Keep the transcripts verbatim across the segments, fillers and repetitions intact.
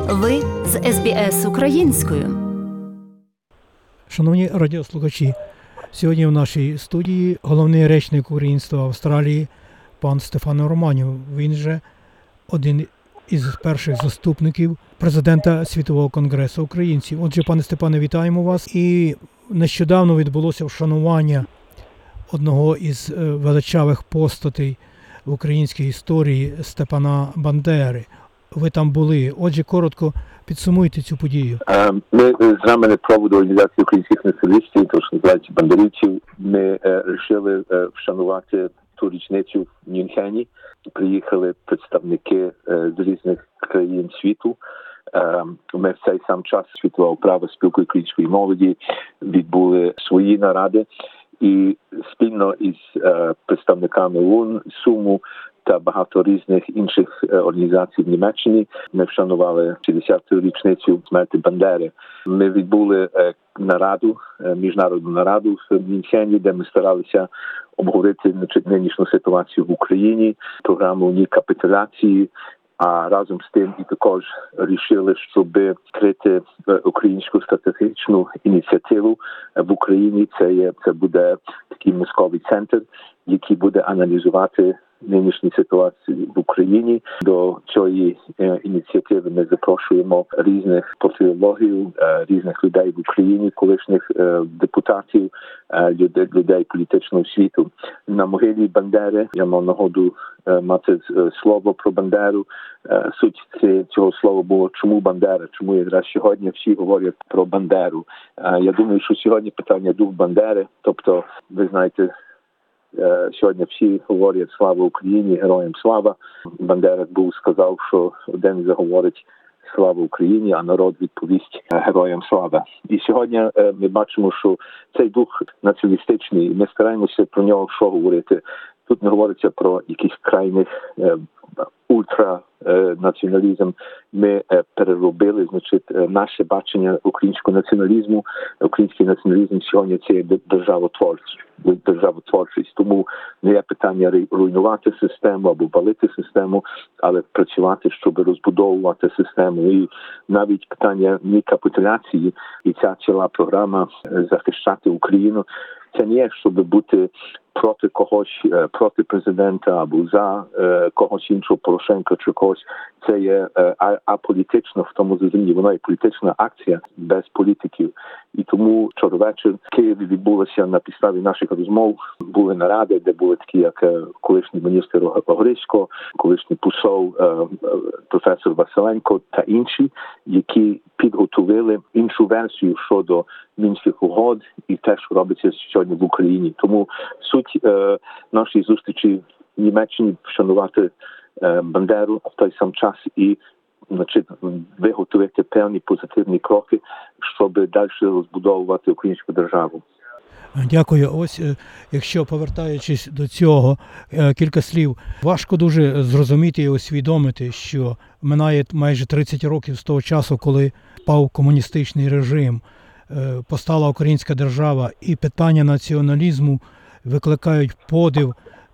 Ви з ес бі ес українською. Шановні радіослухачі, сьогодні в нашій студії головний речник Українства Австралії пан Стефано Романів. Він же один із перших заступників президента Світового конгресу українців. Отже, пане Степане, вітаємо вас. І нещодавно відбулося вшанування одного із величавих постатей в українській історії Степана Бандери. Ви там були. Отже, коротко підсумуйте цю подію. Ми з рамками проводу організації українських націоналістів, то що називається бандерівців, ми вирішили вшанувати ту річницю в Мюнхені. Приїхали представники з різних країн світу. Ми в цей сам час Світова управа спілки української молоді відбули свої наради і спільно із представниками ОУН, СУМу та багато різних інших організацій в Німеччині ми вшанували шістдесяту річницю смерті Бандери. Ми відбули нараду, міжнародну нараду в Мюнхені, де ми старалися обговорити нинішню ситуацію в Україні, програму «Ні капітуляції», а разом з тим і також рішили, щоб відкрити українську стратегічну ініціативу в Україні. Це є це буде такий мозковий центр, який буде аналізувати нинішню ситуацію в Україні. До цієї ініціативи ми запрошуємо різних політологів, різних людей в Україні, колишніх депутатів, людей, людей політичного світу. На могилі Бандери я мав нагоду мати слово про Бандеру. Суть цього слова було «Чому Бандера?», чому якраз сьогодні всі говорять про Бандеру. Я думаю, що сьогодні питання дух Бандери, тобто, ви знаєте, сьогодні всі говорять «Слава Україні», «Героям слава». Бандера був сказав, що один заговорить «Слава Україні», а народ відповість «Героям слава». І сьогодні ми бачимо, що цей дух націоналістичний, ми стараємося про нього що говорити. Тут не говориться про якийсь крайних ультранаціоналізм. Ми переробили, значить, наше бачення українського націоналізму. Український націоналізм сьогодні – це державотворчість. державотворчість. Тому не є питання руйнувати систему або балити систему, але працювати, щоб розбудовувати систему. І навіть питання ні капітуляції і ця ціла програма захищати Україну. Це не є, щоб бути проти когось, проти президента або за е, когось іншого, Порошенка чи когось. Це є е, аполітично в тому розумінні. Воно є політична акція без політиків. І тому вчора вечір в Києві відбулося на підставі наших розмов. Були наради, де були такі, як колишній міністр Огризько, колишній посол е, професор Василенко та інші, які підготували іншу версію щодо Мінських угод і те, що робиться сьогодні в Україні. Тому суть е, нашої зустрічі в Німеччині вшанувати е, Бандеру, а в той сам час і значить, виготовити певні позитивні кроки, щоб далі розбудовувати українську державу. Дякую. Ось, якщо повертаючись до цього, кілька слів. Важко дуже зрозуміти і усвідомити, що минає майже тридцять років з того часу, коли впав комуністичний режим, постала українська держава, і питання націоналізму викликають подив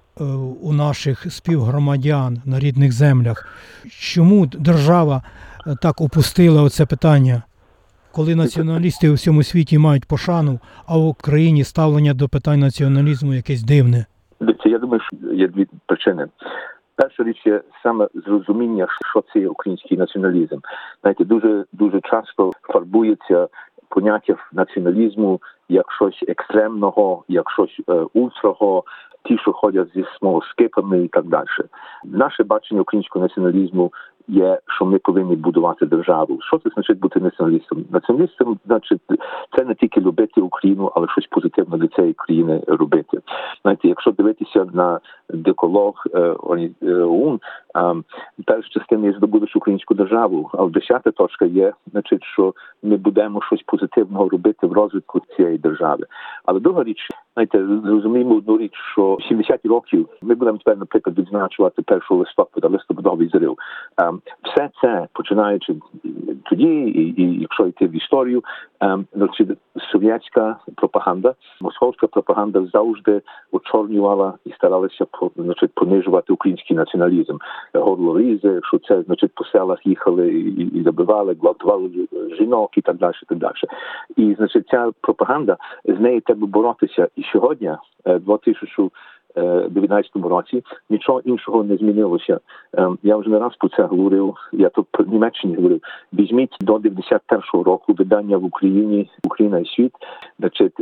у наших співгромадян на рідних землях. Чому держава так опустила оце питання? Коли націоналісти у всьому світі мають пошану, а в Україні ставлення до питань націоналізму якесь дивне? Я думаю, що є дві причини. Перша річ є саме зрозуміння, що це є український націоналізм. Знаєте, дуже, дуже часто фарбується поняття націоналізму як щось екстремного, як щось е, ультрого, ті, що ходять зі смолоскипами і так далі. Наше бачення українського націоналізму є, що ми повинні будувати державу. Що це значить бути націоналістом? Націоналістом, значить, це не тільки любити Україну, але щось позитивне для цієї країни робити. Знаєте, якщо дивитися на деколог ОУН, перша частина є здобудеш українську державу, а десята точка є, значить, що ми будемо щось позитивного робити в розвитку цієї держави. Але друга річ, знаєте, зрозуміємо одну річ, що сімдесят років ми будемо тепер, наприклад, відзначувати першого листопада, листопадовий зрив. Все це, починаючи тоді, і, і якщо йти в історію, ем, значить, совєтська пропаганда, московська пропаганда завжди очорнювала і старалася, значить, понижувати український націоналізм. Горлорізи, що це, значить, по селах їхали і, і забивали, гвалтували жінок і так далі, так далі. І, значить, ця пропаганда, з нею треба боротися. І сьогодні, в дві тисячі дев'ятнадцятому році, нічого іншого не змінилося. Я вже не раз про це говорив, я тут про Німеччині говорив. Візьміть до дев'яносто першого року видання в Україні, Україна і світ, значить,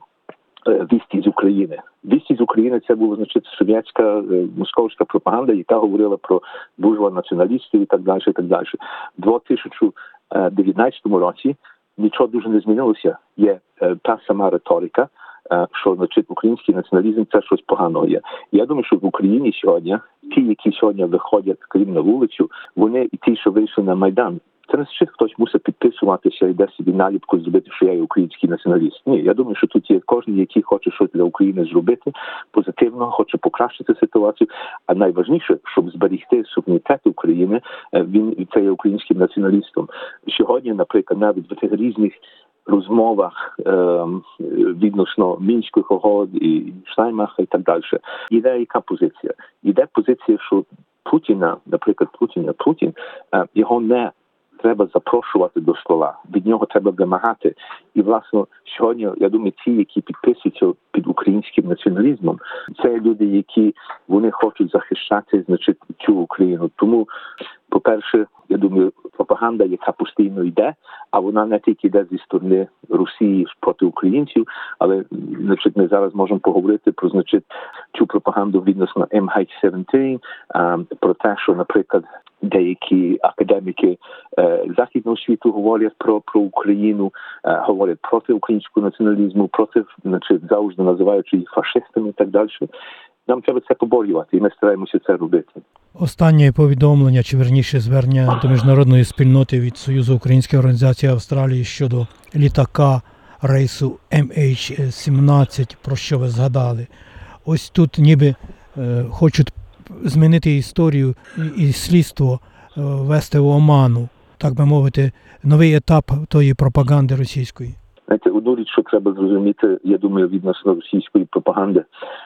«Вісті з України». «Вісті з України» – це була, значить, совєтська, московська пропаганда, яка говорила про буржуа-націоналістів і так далі, і так далі. В дві тисячі дев'ятнадцятому році нічого дуже не змінилося. Є та сама риторика, що, значить, український націоналізм – це щось поганого є. Я думаю, що в Україні сьогодні, ті, які сьогодні виходять, крім на вулицю, вони і ті, що вийшли на Майдан, це не ще хтось мусить підписуватися і десь собі наліпку зробити, що я є український націоналіст. Ні, я думаю, що тут є кожен, який хоче щось для України зробити, позитивно, хоче покращити ситуацію. А найважніше, щоб зберегти суверенітет України, він це є українським націоналістом. Сьогодні, наприклад, навіть в тих різних розмовах е, відносно Мінських угод і Штайнмаха і так далі. Іде яка позиція? Іде позиція, що Путіна, наприклад, Путіна, Путін, е, його не треба запрошувати до стола. Від нього треба вимагати. І, власне, сьогодні, я думаю, ті, які підписуються під українським націоналізмом, це люди, які вони хочуть захищати, значить, цю Україну. Тому, по-перше, я думаю, пропаганда, яка постійно йде, а вона не тільки йде зі сторони Росії проти українців, але, значить, ми зараз можемо поговорити про, значить, цю пропаганду відносно ем ейч сімнадцять, про те, що, наприклад, деякі академіки е, західного світу говорять про, про Україну, е, говорять проти українського націоналізму, проти, значить, завжди називаючи їх фашистами і так далі. Нам треба це поборювати, і ми стараємося це робити. Останнє повідомлення, чи верніше звернення до міжнародної спільноти від Союзу Української організації Австралії щодо літака рейсу ем ейч сімнадцять, про що ви згадали. Ось тут ніби е, хочуть змінити історію і, і слідство е, вести в оману, так би мовити, новий етап тої пропаганди російської. Знаєте, одну річ, що треба зрозуміти, я думаю, відносно російської пропаганди,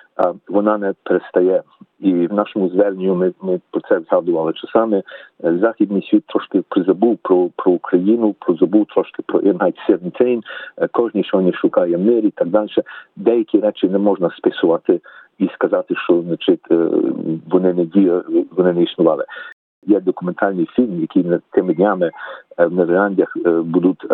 вона не перестає. І в нашому зверненні ми, ми про це згадували. Часами західний світ трошки призабув про, про Україну, призабув трошки про ем ейч сімнадцять, кожен сьогодні шукає мир і так далі. Деякі речі не можна списувати і сказати, що, значить, вони не діяли, вони не існували. Є документальний фільм, який тими днями в Нідерландах будуть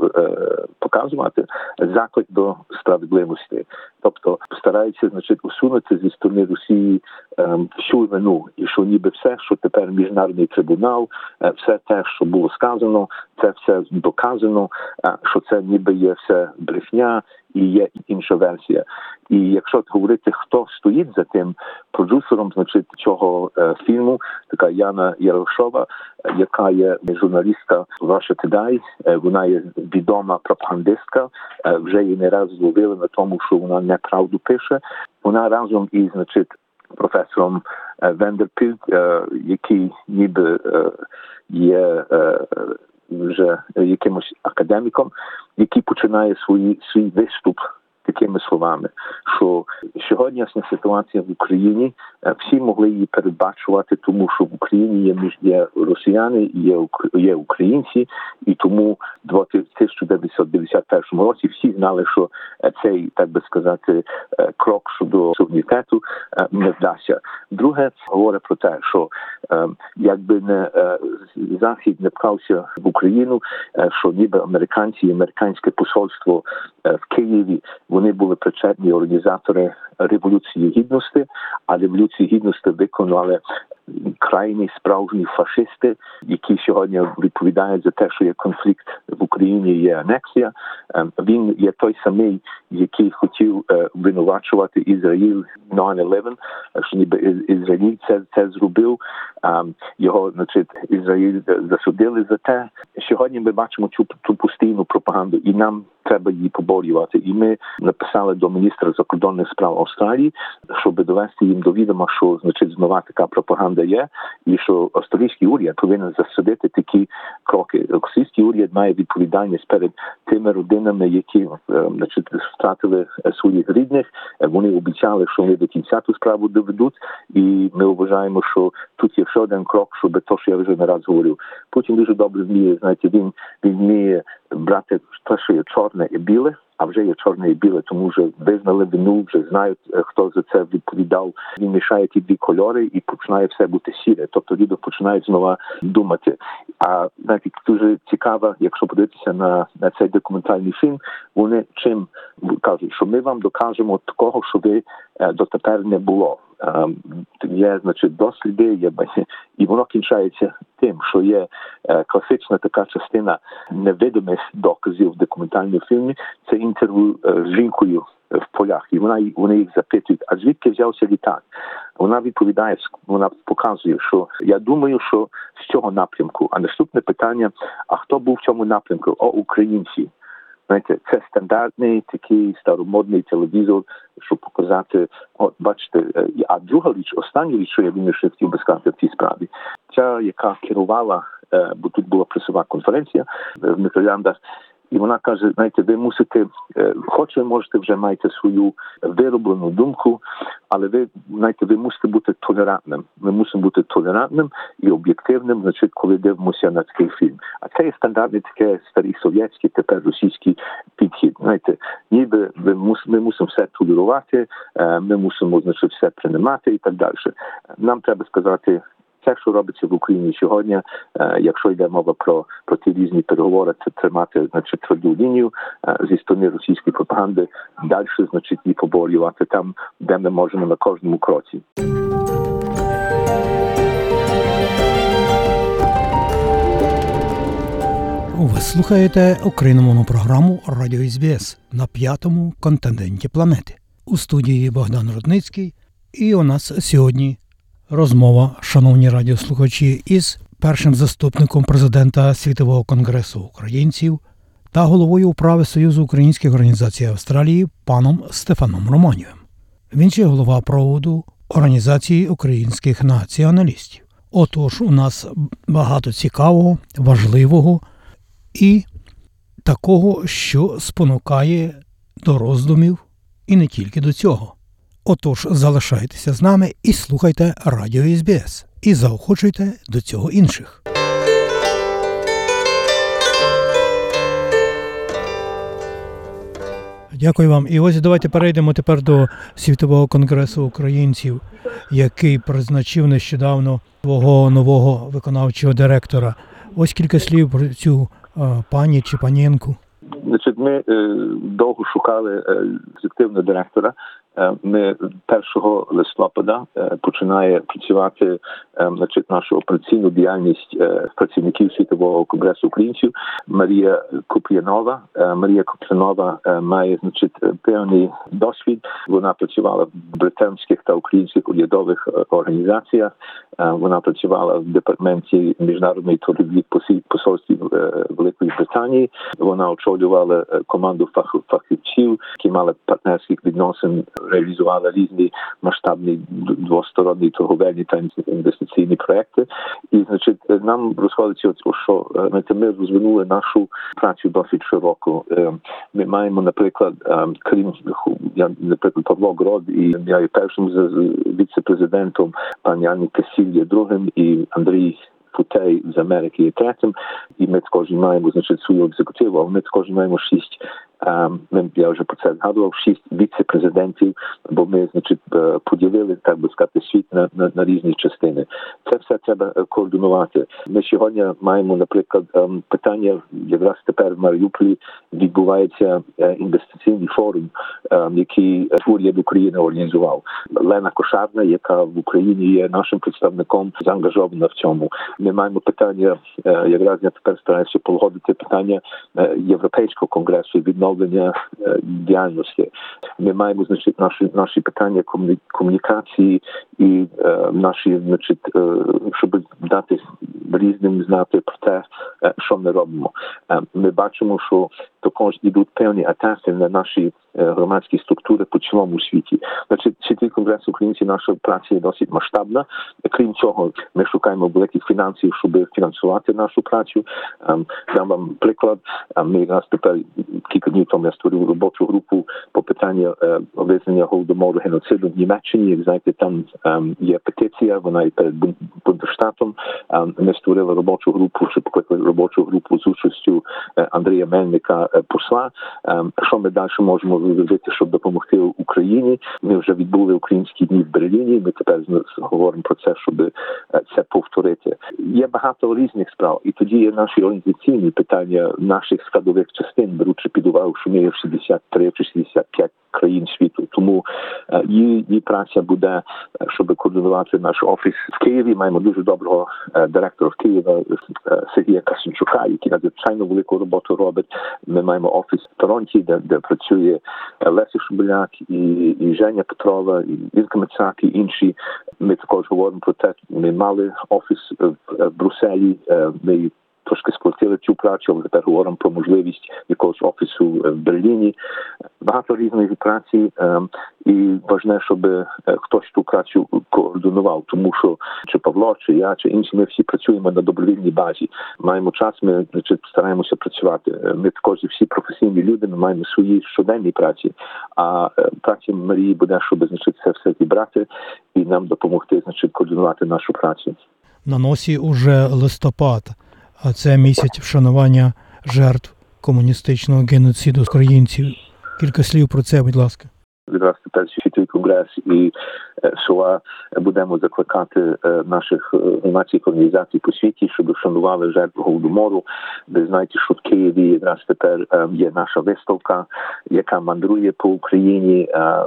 показувати, заклик до справедливості. Тобто стараються, значить, усунути зі сторони Росії всю вину. І що ніби все, що тепер міжнародний трибунал, все те, що було сказано, це все доказано, що це ніби є все брехня і є інша версія. І якщо говорити, хто стоїть за тим продюсером, значить, цього е, фільму, така Яна Ярошова, яка є журналістка Russia Today, е, вона є відома пропагандистка, е, вже її не раз зловили на тому, що вона неправду пише. Вона разом із, значить, професором е, Вендерпіль, е, який ніби е, є е, вже якимось академіком, який починає свої, свій виступ такими словами, що сьогоднішня ситуація в Україні, всі могли її передбачувати, тому що в Україні є, є росіяни, є, є українці, і тому в тисяча дев'ятсот дев'яносто першому році всі знали, що цей, так би сказати, крок щодо суверенітету не вдасться. Друге, говорить про те, що якби не Захід не пхався в Україну, що ніби американці і американське посольство в Києві, вони були причетні організатори Революції Гідності, а Революцію Гідності виконали крайні справжні фашисти, які сьогодні відповідають за те, що є конфлікт в Україні, є анексія. Він є той самий, який хотів е, винувачувати Ізраїль найн елевен, що ніби Ізраїль це, це зробив. А, його, значить, Ізраїль засудили за те. Сьогодні ми бачимо цю, цю постійну пропаганду, і нам треба її поборювати. І ми написали до міністра закордонних справ Австралії, щоб довести їм до відома, що, значить, знову така пропаганда є, і що австралійський уряд повинен засудити такі кроки. Австралійський уряд має відповідальність перед тими родинами, які, значить, втратили своїх рідних. Вони обіцяли, що вони до кінця ту справу доведуть, і ми вважаємо, що тут є ще один крок, щоб то, що я вже не раз говорив. Путін дуже добре вміє, знаєте, він, він вміє брати те, що є чорне і біле, а вже є чорне і біле, тому вже визнали вину, вже знають, хто за це відповідав. Він мішає ті дві кольори і починає все бути сіре. Тобто люди починають знову думати. А навіть дуже цікаво, якщо подивитися на, на цей документальний фільм, вони чим кажуть, що ми вам докажемо такого, що ви е, дотепер не було. Е, є, значить, досліди, є, і воно кінчається тим, що є е, класична така частина невидимих доказів в документальному фільмі. Це інтерв'ю е, з жінкою в полях, і вона, вони їх запитують, а звідки взявся літак? Вона відповідає, вона показує, що я думаю, що з цього напрямку. А наступне питання, а хто був в цьому напрямку? О, українці. Знаєте, це стандартний такий старомодний телевізор, щоб показати, от бачите, а друга річ, остання річ, що я він ще хотів би сказати в цій справі, ця, яка керувала, бо тут була пресова конференція в Нідерландах, і вона каже, знаєте, ви мусите, хоч ви можете вже маєте свою вироблену думку, але ви, знаєте, ви мусите бути толерантним. Ми мусимо бути толерантним і об'єктивним, значить, коли дивимося на такий фільм. А це є стандартний такий старий совєтський, тепер російський підхід. Знаєте, ніби ми мусимо, ми мусимо все толерувати, ми мусимо, значить, все приймати і так далі. Нам треба сказати, це, що робиться в Україні сьогодні, е, якщо йде мова про, про ті різні переговори, це тримати, значить, тверду лінію е, зі сторони російської пропаганди, далі, значить, і поборювати там, де ми можемо на кожному кроці. Ви слухаєте україномовну програму Радіо СБС на п'ятому континенті планети. У студії Богдан Рудницький, і у нас сьогодні розмова, шановні радіослухачі, із першим заступником президента Світового конгресу українців та головою управи Союзу українських організацій Австралії паном Стефаном Романівим. Він ще голова проводу Організації українських націоналістів. Отож, у нас багато цікавого, важливого і такого, що спонукає до роздумів і не тільки до цього. Отож, залишайтеся з нами і слухайте Радіо СБС. І заохочуйте до цього інших. Дякую вам. І ось давайте перейдемо тепер до Світового конгресу українців, який призначив нещодавно свого нового виконавчого директора. Ось кілька слів про цю а, пані чи панінку. Значить, ми е, довго шукали е, ефективного директора. Ми першого листопада починає працювати, значить, нашу операційну діяльність працівників Світового конгресу українців Марія Куп'янова. Марія Куп'янова має, значить, певний досвід. Вона працювала в британських та українських урядових організаціях. Вона працювала в департаменті міжнародної торгівлі посольстві Великої Британії. Вона очолювала команду фахівців, які мали партнерських відносин, реалізували різні масштабні двосторонні торговельні та інвестиційні проекти. І, значить, нам розходиться, що, знаєте, ми розвинули нашу працю досить широко. Ми маємо, наприклад, крім, я, наприклад, Павло Грод, і я є першим віце-президентом, пан Яник Касіль є другим, і Андрій Футей з Америки є третім. І ми також маємо, значить, свою екзекутиву, а ми також маємо шість, ми, я вже про це згадував, шість віце-президентів, бо ми, значить, поділили, так би сказати, світ на, на, на різні частини. Це все треба координувати. Ми сьогодні маємо, наприклад, питання, якраз тепер в Маріуполі відбувається інвестиційний форум, який уряд України організував. Лена Кошарна, яка в Україні є нашим представником, заангажована в цьому. Ми маємо питання, якраз я тепер стараюся полагодити питання Європейського конгресу, відносно відновлення діяльності. Ми маємо, значить, наші, наші питання комунікації і е, наші, значить, е, щоб дати різним знати про те, е, що ми робимо. Е, ми бачимо, що також йдуть певні атаки на наші е, громадські структури по цілому світі. Значить, Світовий конгрес українців, наша праця є досить масштабна. Крім цього, ми шукаємо великих фінансів, щоб фінансувати нашу працю. Е, дам вам приклад. Е, ми нас тепер кілька днів тому я створив робочу групу по питанню е, визнання голодомору геноциду в Німеччині. Як знаєте, там е, є петиція, вона і перед Бундесштатом. Е, ми створили робочу групу, чи покликали робочу групу з участю е, Андрія Мельника, е, посла. Е, що ми далі можемо зробити, щоб допомогти Україні? Ми вже відбули українські дні в Берліні, ми тепер говоримо про це, щоб е, це повторити. Є багато різних справ, і тоді є наші організаційні питання наших складових частин, беручи під увагу, що ми є в шістдесят три чи шістдесят п'ять країн світу. Тому е, її, її праця буде, щоб координувати наш офіс в Києві. Маємо дуже доброго е, директора в Києві е, Сергія Касенчука, який надзвичайно велику роботу робить. Ми маємо офіс в Торонті, де, де працює Леся Шубеляк і, і Женя Петрова, і Ірка Мицак, і інші. Ми також говоримо про те, ми мали офіс в, в Брюсселі, е, ми трошки скоротили цю працю, але тепер говоримо про можливість якогось офісу в Берліні. Багато різних праці, і важливо, щоб хтось ту працю координував, тому що чи Павло, чи я, чи інші, ми всі працюємо на добровільній базі. Маємо час, ми, значить, стараємося працювати. Ми також всі професійні люди, ми маємо свої щоденні праці, а праця Марії буде, щоб, значить, це все зібрати і нам допомогти, значить, координувати нашу працю. На носі уже листопад. А це місяць вшанування жертв комуністичного геноциду українців. Кілька слів про це, будь ласка. Відразу тепер Світовий конгрес і СОА будемо закликати наших громадських організацій по світі, щоб вшанували жертв голодомору. Ви знаєте, що в Києві якраз тепер є наша виставка, яка мандрує по Україні.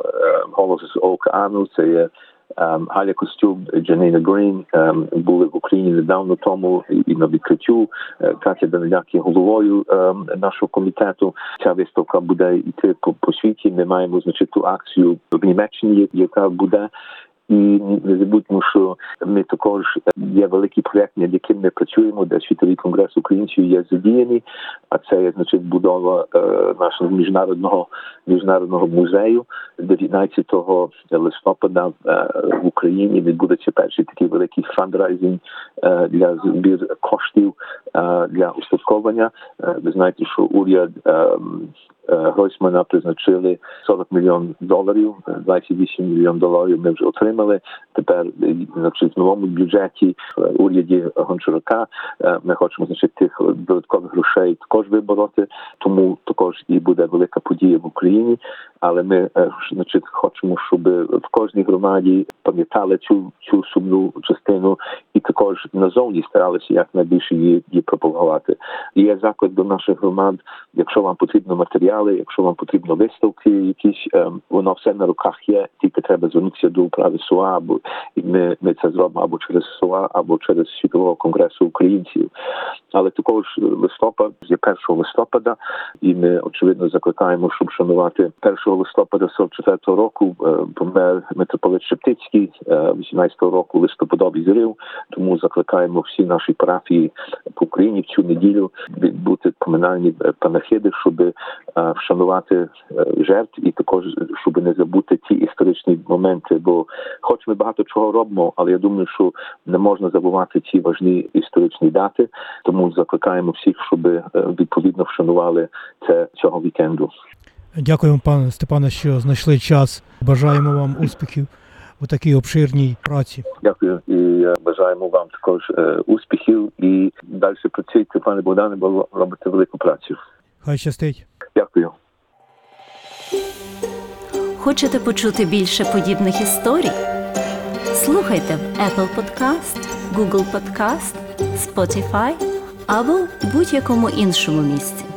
Голос з океану, це є Um, Галя Костюм, Джанейна Грін um, були в Україні недавно тому і на відкриттю. Катя Даниляк є головою um, нашого комітету. Ця виставка буде йти по, по світі. Ми маємо, значить, ту акцію в Німеччині, яка буде. І не забудьмо, що ми також є великий проєкт, над яким ми працюємо, де Світовий конгрес українців є задіяний, а це є, значить, будова е, нашого міжнародного міжнародного музею. дев'ятнадцятого листопада е, в Україні відбудеться перший такий великий фандрайзинг е, для збір коштів е, для устаткування. Е, ви знаєте, що уряд е, Гройсмана призначили сорок мільйонів доларів, двадцять вісім мільйонів доларів ми вже отримали. Тепер, значить, в новому бюджеті в уряді Гончарука ми хочемо, значить, тих додаткових грошей також вибороти, тому також і буде велика подія в Україні. Але ми, значить, хочемо, щоб в кожній громаді пам'ятали цю, цю сумну частину і також назовні старалися якнайбільше її, її пропагувати. І є заклик до наших громад, якщо вам потрібно матеріали, якщо вам потрібно виставки якісь, воно все на руках є, тільки треба звернутися до управи СОА, або ми, ми це зробимо або через СОА, або через Світового конгресу українців. Але також листопад, є першого листопада, і ми, очевидно, закликаємо, щоб шанувати першого листопада сорок четвертого року помер митрополит Шептицький, вісімнадцятого року листопадовий зрив, тому закликаємо всі наші парафії по Україні в цю неділю відбути поминальні панахиди, щоб вшанувати жертв і також, щоб не забути ті історичні моменти, бо хоч ми багато чого робимо, але я думаю, що не можна забувати ці важні історичні дати, тому закликаємо всіх, щоб відповідно вшанували це цього вікенду. Дякуємо, пане Степане, що знайшли час. Бажаємо вам успіхів у такій обширній праці. Дякую і бажаємо вам також успіхів і далі працюйте, пане Богдане, бо робите велику працю. Хай щастить. Дякую. Хочете почути більше подібних історій? Слухайте в Apple Podcast, Google Podcast, Spotify або будь-якому іншому місці.